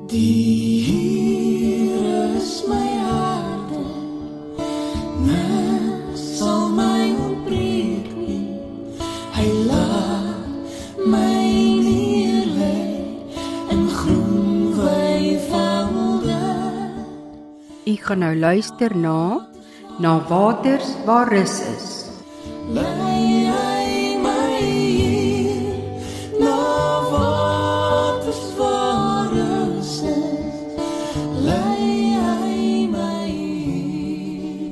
Die Here is my harte, niks sal my ontbreek nie. Hy laat my neerlê in groen weivelde. U gaan nou luister na Waters waar rus is. Lei hy my hier, na waters waar rus is. Lei hy my hier.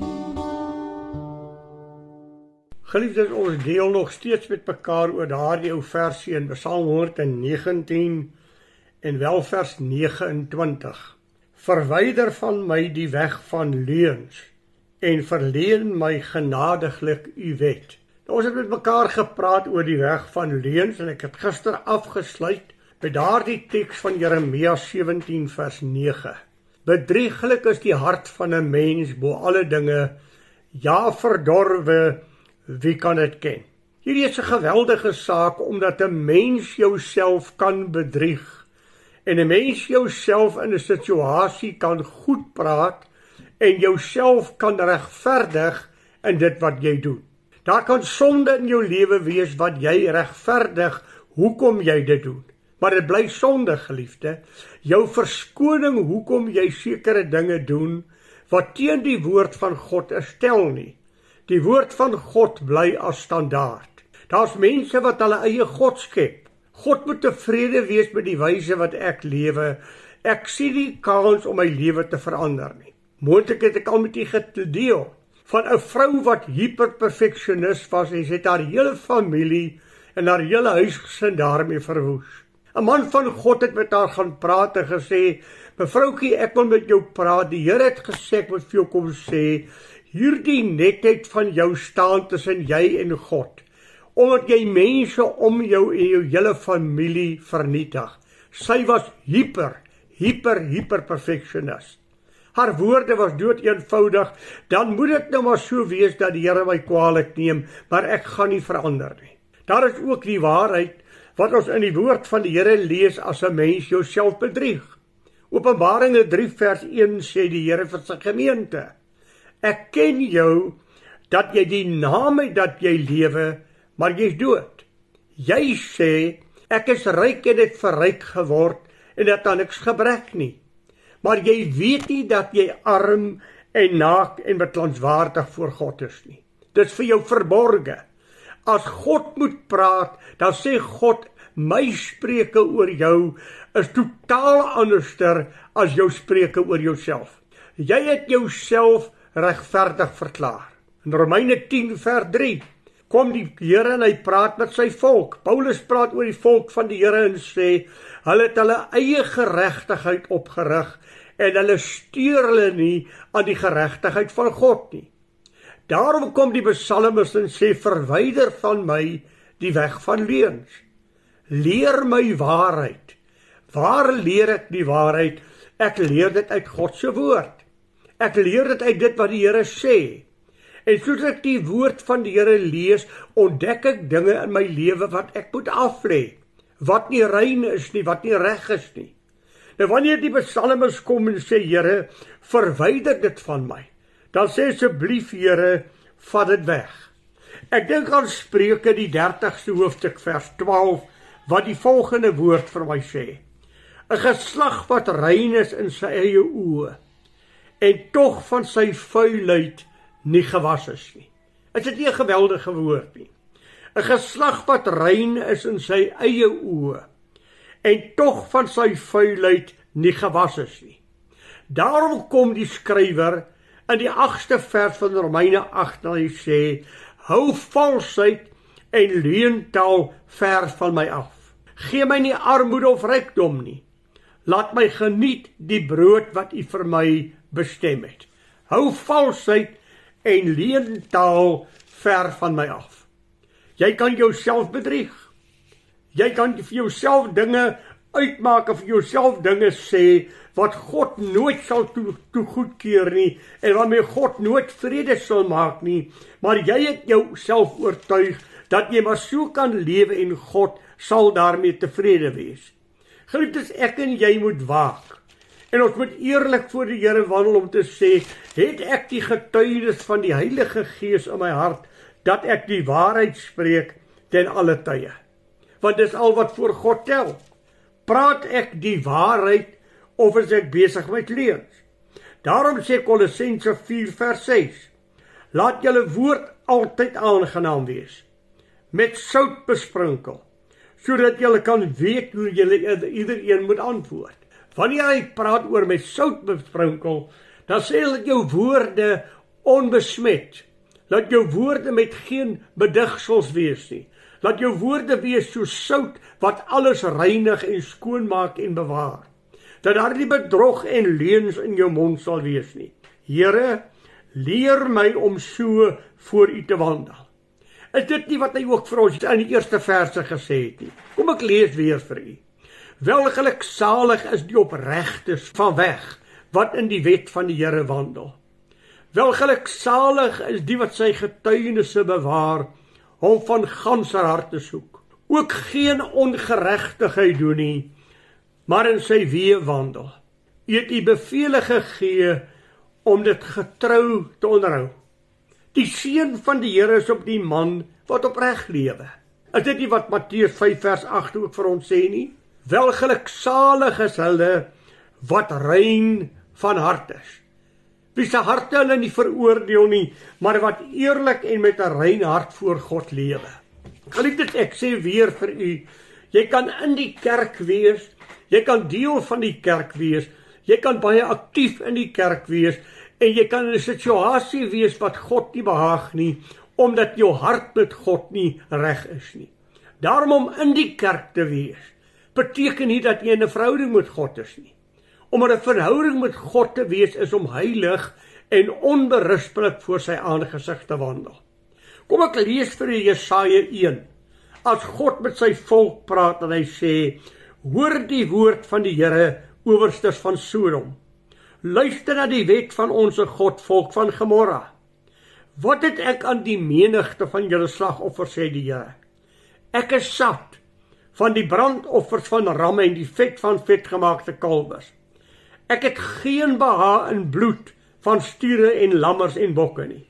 Geliefdes, ons deel nog steeds met mekaar oor daardie ou versie in Psalm 119 en wel vers 29. Verwyder van my die weg van leuns en verleen my genadiglik u wet. Nou, ons het met mekaar gepraat oor die weg van leuns en ek het gister afgesluit by daardie teks van Jeremia 17 vers 9. Bedrieglik is die hart van 'n mens bo alle dinge, ja verdorwe, wie kan dit ken? Hierdie is 'n geweldige saak omdat 'n mens jouself kan bedrieg en 'n mens jouself in 'n situasie kan goed praat en jouself kan regverdig in dit wat jy doen. Daar kan sonde in jou lewe wees wat jy regverdig hoekom jy dit doen. Maar dit bly sonde, geliefde. Jou verskoning hoekom jy sekere dinge doen wat teen die woord van God stel nie. Die woord van God bly as standaard. Daar's mense wat hulle eie God skep. God moet tevrede wees met die wyse wat ek lewe. Ek sien nie kans om my lewe te verander nie. Moontlik het ek al met u gedeel van 'n vrou wat hyperperfeksionis was en sy het haar hele familie en haar hele huisgesin daarmee verwoes. 'n Man van God het met haar gaan praat en gesê, "Mevroukie, ek wil met jou praat. Die Here het gesê ek moet vir jou kom sê, hierdie netheid van jou staan tussen jy en God, omdat jy mense om jou en jou hele familie vernietig." Sy was hyperperfeksionis. Haar woorde was dood eenvoudig, "Dan moet dit nou maar so wees dat die Here my kwaadlik neem, maar ek gaan nie verander nie." Daar is ook die waarheid wat ons in die woord van die Here lees as 'n mens jouself bedrieg. Openbaringe 3 vers 1 sê die Here vir sy gemeente, "Ek ken jou, dat jy die naam het dat jy lewe, maar jy's dood. Jy sê, ek is ryk en het verryk geword en dat aan niks gebrek nie. Maar jy weet nie dat jy arm en naak en betlanswaardig voor God is nie. Dit is vir jou verborge. As God moet praat, dan sê God, my spreuke oor jou is totaal anderster as jou spreuke oor jouself. Jy het jouself regverdig verklaar. In Romeine 10 vers 3 kom die Here en hy praat met sy volk. Paulus praat oor die volk van die Here en sê, hulle het hulle eie geregtigheid opgerig en hulle steur hulle nie aan die geregtigheid van God nie. Daarom kom die psalmis en sê, verwyder van my die weg van leuns. Leer my waarheid. Waar leer ek die waarheid? Ek leer dit uit God se woord. Ek leer dit uit dit wat die Here sê. En soos ek die woord van die Here lees, ontdek ek dinge in my lewe wat ek moet aflê, wat nie rein is nie, wat nie reg is nie. Nou wanneer die psalmis kom en sê, Here, verwyder dit van my, dan sê asseblief, Here, vat dit weg. Ek dink aan Spreuke die 30ste hoofstuk vers 12, wat die volgende woord vir my sê, 'n geslag wat rein is in sy eie oë, en tog van sy vuilheid nie gewas is nie. Is dit nie 'n geweldige woord nie? 'n geslag wat rein is in sy eie oë, en tog van sy vuilheid nie gewas is nie. Daarom kom die skrywer in die 8ste vers van Romeine 8, en hy sê, hou valsheid en leuntaal ver van my af. Gee my nie armoede of rykdom nie. Laat my geniet die brood wat u vir my bestem het. Hou valsheid en leuntaal ver van my af. Jy kan jouself bedrieg. Jy kan vir jouself dinge uitmaak of vir jouself dinge sê wat God nooit sal toe goedkeur nie en waarmee God nooit vrede sal maak nie, maar jy het jouself oortuig dat jy maar so kan lewe en God sal daarmee tevrede wees. Geliefdes, ek en jy moet waak. En ons moet eerlik voor die Here wandel om te sê, het ek die getuienis van die Heilige Gees in my hart, dat ek die waarheid spreek ten alle tye. Want dis al wat voor God tel. Praat ek die waarheid, of is ek besig met leuns? Daarom sê Kolossense 4 vers 6, laat julle woord altyd aangenaam wees, met sout besprinkel, sodat julle kan weet hoe julle iedereen moet antwoord. Wanneer hy praat oor met sout besprinkel, dan sê hy dat jou woorde onbesmet, laat jou woorde met geen bedigsels wees nie, laat jou woorde wees soos sout wat alles reinig en skoon maak en bewaar, dat daar nie bedrog en leuns in jou mond sal wees nie. Here, leer my om so voor u te wandel. Is dit nie wat hy ook vir ons in die eerste verse gesê het nie? Kom ek lees weer vir u. Welgeluksalig is die opregtes van weg, wat in die wet van die Here wandel. Welgeluksalig is die wat sy getuienisse bewaar, hom van ganser harte soek. Ook geen ongeregtigheid doen nie, maar in sy weë wandel. U het die bevele gegee om dit getrou te onderhou. Die seën van die Here is op die man wat opreg lewe. Is dit nie wat Matteus 5 vers 8 ook vir ons sê nie? Welgeluksalig is hulle wat rein van hart is. Wie se harte hulle nie veroordeel nie, maar wat eerlik en met 'n rein hart voor God lewe. Geliefdes, ek sê weer vir u, jy kan in die kerk wees, jy kan deel van die kerk wees, jy kan baie aktief in die kerk wees, en jy kan in 'n situasie wees wat God nie behaag nie, omdat jou hart met God nie reg is nie. Daarom om in die kerk te wees, beteken nie dat jy in 'n verhouding met God is nie. Om 'n verhouding met God te wees is om heilig en onberispelik voor sy aangesig te wandel. Kom ek lees vir Jesaja 1. As God met sy volk praat en hy sê, hoor die woord van die Here, owerstes van Sodom. Luister na die wet van onze God, volk van Gomorra. Wat het ek aan die menigte van julle slagoffers, sê die Here? Ek is sat van die brandoffers van ramme en die vet van vetgemaakte kalwes. Ek het geen behaag in bloed van stiere en lammers en bokke nie.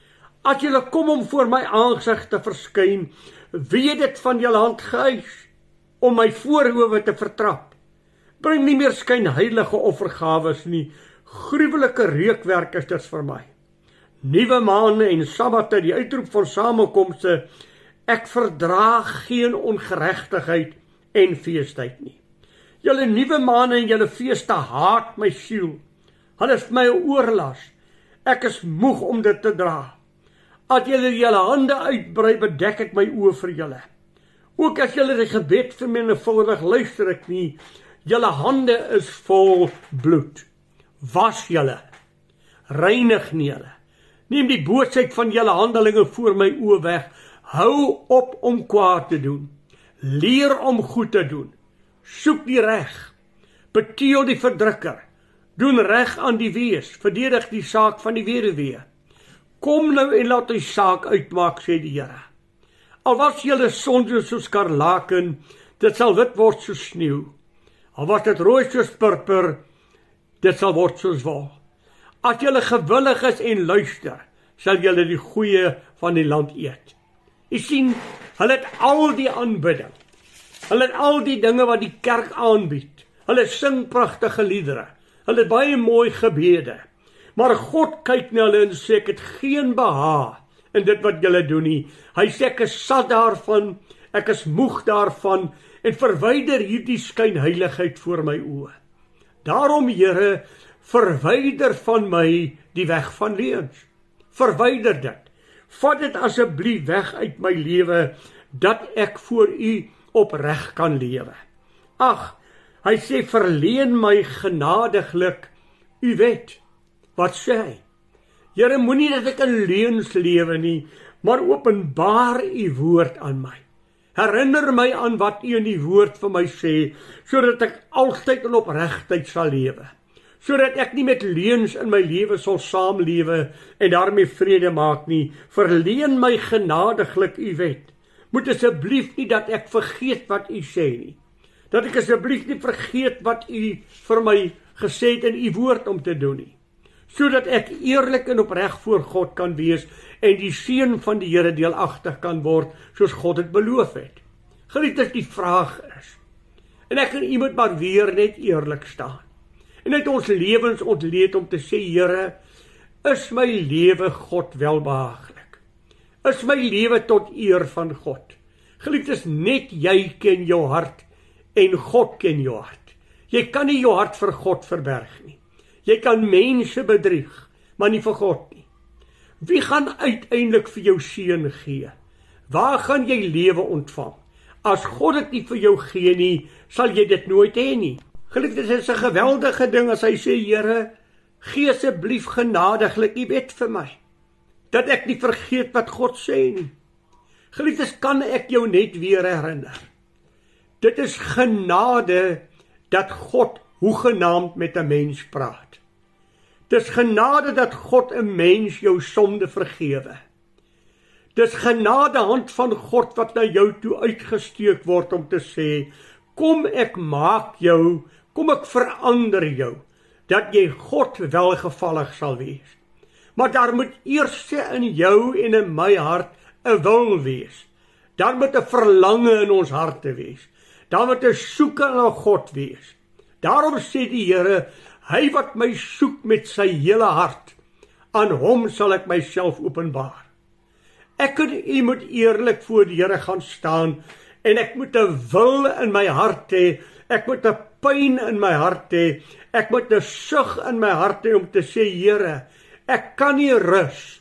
As julle kom om voor my aangesig te verskyn, wie het dit van julle hand geëis om my voorhoof te vertrap? Bring nie meer skynheilige offergawes nie, gruwelike reukwerk is dit vir my. Nuwe maande en sabbate, die uitroep van samekomste, ek verdraag geen ongeregtigheid en feestyd nie. Julle nuwe maande en julle feeste haat my siel, hulle is my 'n oorlas, ek is moeg om dit te dra. As julle julle hande uitbrei, bedek ek my oë vir julle. Ook as julle die gebed vermenigvuldig, luister ek nie. Julle hande is vol bloed. Was julle, reinig nie julle. Neem die bootsheid van julle handelinge voor my oë weg. Hou op om kwaad te doen. Leer om goed te doen. Soek die reg. Beteel die verdrukker. Doen reg aan die wees. Verdedig die saak van die weduwee. Kom nou en laat die saak uitmaak, sê die Here. Al was julle sonde soos skarlaken, dit sal wit word soos sneeu. Al was dit rooi soos purper, dit sal word soos wol. As julle gewillig is en luister, sal julle die goeie van die land eet. Jy sien, hulle het al die aanbidding. Hulle het al die dinge wat die kerk aanbied. Hulle sing pragtige liedere. Hulle het baie mooi gebede. Maar God kyk na hulle en sê, ek het geen behaag in dit wat julle doen nie. Hy sê, ek is sat daarvan, ek is moeg daarvan, en verwyder hierdie skynheiligheid voor my oë. Daarom, Here, verwyder van my die weg van leuns. Verwyder dit. Vat dit asseblief weg uit my lewe, dat ek voor u opreg kan lewe. Ag, hy sê, verleen my genadiglik u wet. Wat sê hy? Here, moenie dat ek in leuns lewe nie, maar openbaar u woord aan my. Herinner my aan wat u in die woord vir my sê, sodat ek altyd in opregtheid sal lewe. Sodat ek nie met leuns in my lewe sal saamlewe en daarmee vrede maak nie. Verleen my genadiglik u wet. Moet asseblief nie dat ek vergeet wat u sê nie. Dat ek asseblief nie vergeet wat u vir my gesê het in u woord om te doen nie, sodat ek eerlik en opreg voor God kan wees en die seën van die Here deelagtig kan word, soos God het beloof het. Geliefdes, die vraag is, en ek en u moet maar weer net eerlik staan, en uit ons lewens ontleed om te sê, Here, is my lewe God welbehaaglik? Is my lewe tot eer van God? Geliefdes, net jy ken jou hart en God ken jou hart. Jy kan nie jou hart vir God verberg nie. Jy kan mense bedrieg, maar nie vir God nie. Wie gaan uiteindelik vir jou seën gee? Waar gaan jy lewe ontvang? As God dit nie vir jou gee nie, sal jy dit nooit hê nie. Geliefdes, dit is 'n geweldige ding as hy sê, Here, gee asseblief genadiglik u wet vir my, dat ek nie vergeet wat God sê nie. Geliefdes, kan ek jou net weer herinner. Dit is genade dat God hoegenaamd met 'n mens praat. Dis genade dat God 'n mens jou sonde vergewe. Dis genade hand van God wat na jou toe uitgesteek word om te sê, kom ek maak jou, kom ek verander jou, dat jy God welgevallig sal wees. Maar daar moet eers in jou en in my hart 'n wil wees. Daar moet 'n verlange in ons harte wees. Daar moet 'n soeke na God wees. Daarom sê die Here, hy wat my soek met sy hele hart, aan hom sal ek myself openbaar. Ek en u moet eerlik voor die Here gaan staan, en ek moet 'n wil in my hart hê, ek moet 'n pyn in my hart hê, ek moet 'n sug in my hart hê om te sê, Here, ek kan nie rus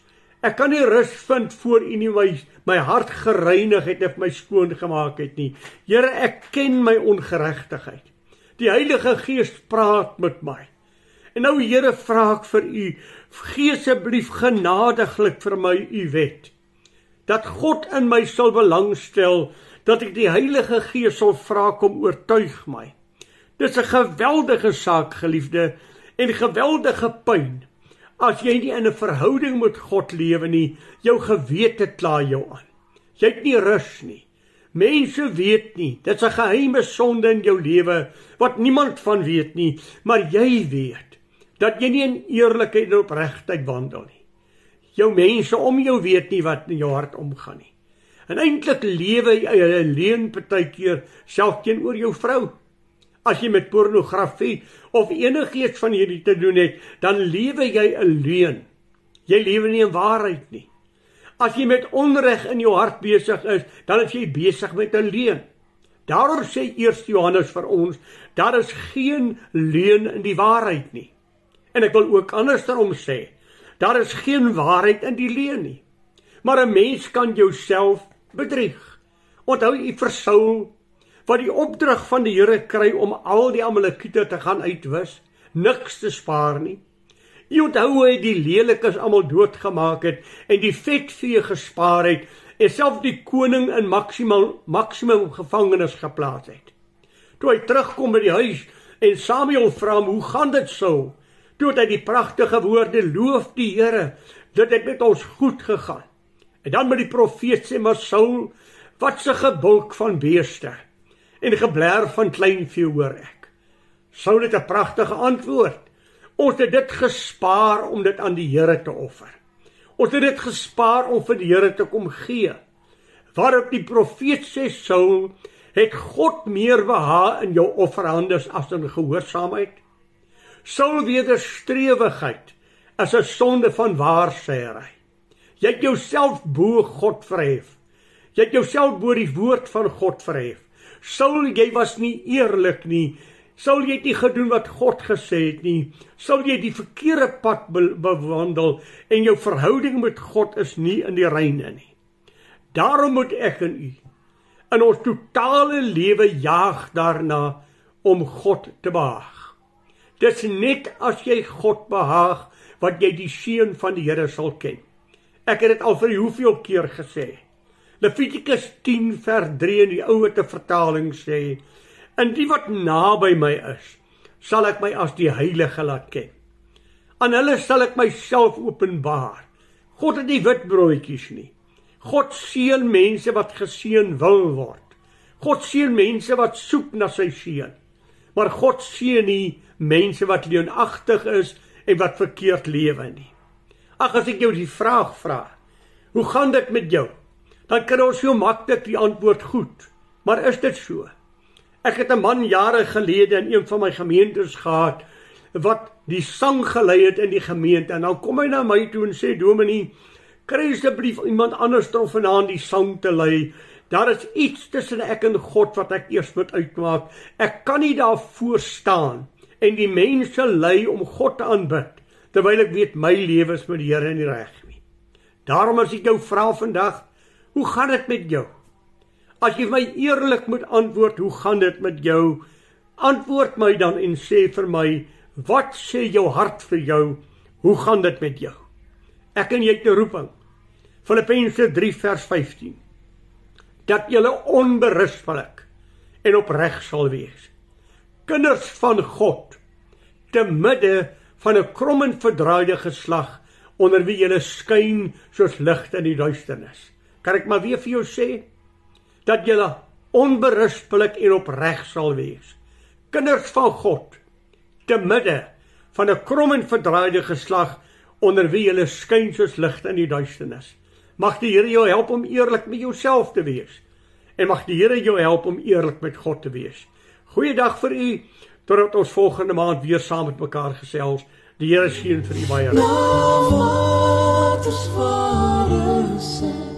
vind voor u nie my hart gereinig het en my skoon gemaak het nie. Here, ek ken my ongeregtigheid. Die Heilige Gees praat met my. En nou, Here, vra ek vir u, gee asseblief genadiglik vir my u wet, dat God in my sal belangstel, dat ek die Heilige Gees sal vra kom oortuig my. Dis 'n geweldige saak, geliefde, en geweldige pyn. As jy nie in 'n verhouding met God lewe nie, jou gewete kla jou aan. Jy het nie rus nie. Mense weet nie, dit is 'n geheime sonde in jou lewe, wat niemand van weet nie, maar jy weet, dat jy nie in eerlikheid en opregtheid wandel nie. Jou mense om jou weet nie wat in jou hart omgaan nie. En eintlik lewe jy 'n leuen partykeer, self teenoor jou vrou. As jy met pornografie of enigiets van hierdie te doen het, dan lewe jy 'n leuen. Jy lewe nie in waarheid nie. As jy met onreg in jou hart besig is, dan is jy besig met 'n leuen. Daarom sê 1 Johannes vir ons, daar is geen leuen in die waarheid nie. En ek wil ook andersom sê, daar is geen waarheid in die leuen nie. Maar 'n mens kan jouself bedrieg. Onthou u vir Saul, wat die opdrag van die Here kry om al die Amalekiete te gaan uitwis, niks te spaar nie. U onthou hoe hy die lelikes almal doodgemaak het en die vetvee gespaar het en self die koning in maksimum gevangenis geplaas het. Toe hy terugkom by die huis en Samuel vra hom, hoe gaan dit Saul? Toe het hy die pragtige woorde, loof die Here, dit het met ons goed gegaan. En dan met die profeet sê, maar Saul, wat 'n gebulk van beeste en gebler van kleinvee hoor ek. Saul het 'n pragtige antwoord. Ons het dit gespaar om dit aan die Here te offer. Ons het dit gespaar om vir die Here te kom gee. Waarop die profeet sê, Saul, het God meer behaag in jou offerhandes as in gehoorsaamheid? Saul, wederstrewigheid is 'n sonde van waarsêery. Jy het jouself bo God verhef. Jy het jouself bo die woord van God verhef. Saul, jy was nie eerlik nie. Saul, jy het nie gedoen wat God gesê het nie. Saul, jy die verkeerde pad bewandel en jou verhouding met God is nie in die reine nie. Daarom moet ek en u in ons totale lewe jaag daarna om God te behaag. Dis net as jy God behaag wat jy die seën van die Here sal ken. Ek het dit al vir hoeveel keer gesê. Levitikus 10 vers 3 in die ouete vertaling sê, en die wat naby my is, sal ek my as die heilige laat ken. Aan hulle sal ek myself openbaar. God het nie witbroodjies nie. God seën mense wat geseën wil word. God seën mense wat soek na sy seën. Maar God seën nie mense wat leuenagtig is en wat verkeerd lewe nie. Ag, as ek jou die vraag vra, hoe gaan dit met jou? Dan kan ons so maklik die antwoord goed. Maar is dit so? Ek het 'n man jare gelede in een van my gemeentes gehad, wat die sang gelei het in die gemeente, en dan kom hy na my toe en sê, Dominee, kry asseblief iemand anders om vanaand die sang te lei. Daar is iets tussen ek en God wat ek eers moet uitmaak. Ek kan nie daar voor staan en die mense lei om God te aanbid, terwyl ek weet my lewe is met die Here nie reg nie. Daarom as ek jou vra vandag, hoe gaan dit met jou? As jy my eerlik moet antwoord, hoe gaan dit met jou? Antwoord my dan en sê vir my, wat sê jou hart vir jou? Hoe gaan dit met jou? Ek en jy het 'n roeping. Filippense 3 vers 15. Dat julle onberispelik en opreg sal wees. Kinders van God, te midde van 'n krom en verdraaide geslag, onder wie julle skyn soos lig in die duisternis. Kan ek maar weer vir jou sê? Dat julle onberispelik en opreg sal wees. Kinders van God, te midde van 'n krom en verdraaide geslag, onder wie julle skyn soos lig in die duisternis. Mag die Here jou help om eerlik met jouself te wees. En mag die Here jou help om eerlik met God te wees. Goeiedag vir u, totdat ons volgende maand weer saam met mekaar gesels. Die Here seën vir u baie. Na waters waar is